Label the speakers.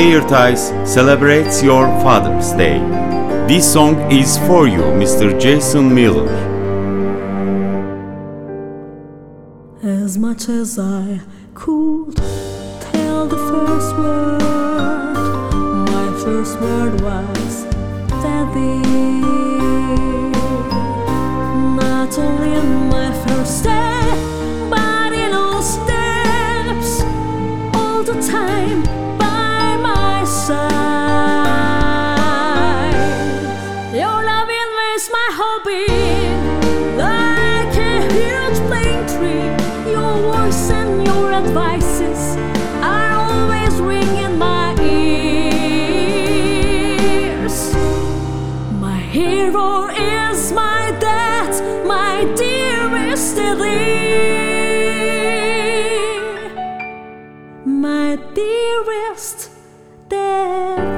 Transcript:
Speaker 1: Airties celebrates your Father's Day. This song is for you, Mr. Jason Miller.
Speaker 2: As much as I could tell the first word, my first word was Daddy. Not only in my first step, but in all steps, all the time by my side. Your love invades my whole being like a huge plane tree. Your voice and your advices are always ringing my ears. My hero is my dad, my dearest Daddy. My dearest Dad.